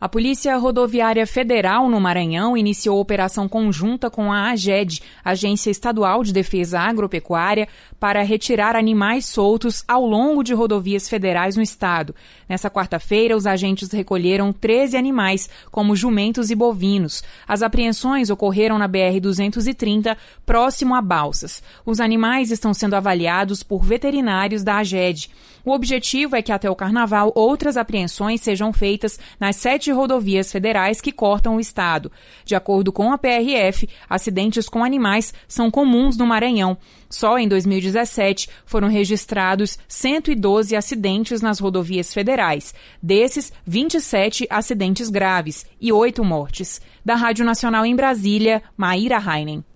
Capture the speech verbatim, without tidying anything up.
A Polícia Rodoviária Federal no Maranhão iniciou operação conjunta com a AGED, Agência Estadual de Defesa Agropecuária, para retirar animais soltos ao longo de rodovias federais no estado. Nessa quarta-feira, os agentes recolheram treze animais, como jumentos e bovinos. As apreensões ocorreram na B R duzentos e trinta, próximo a Balsas. Os animais estão sendo avaliados por veterinários da AGED. O objetivo é que até o Carnaval outras apreensões sejam feitas nas sete rodovias federais que cortam o estado. De acordo com a P R F, acidentes com animais são comuns no Maranhão. Só em dois mil e dezessete foram registrados cento e doze acidentes nas rodovias federais. Desses, vinte e sete acidentes graves e oito mortes. Da Rádio Nacional em Brasília, Maíra Heinen.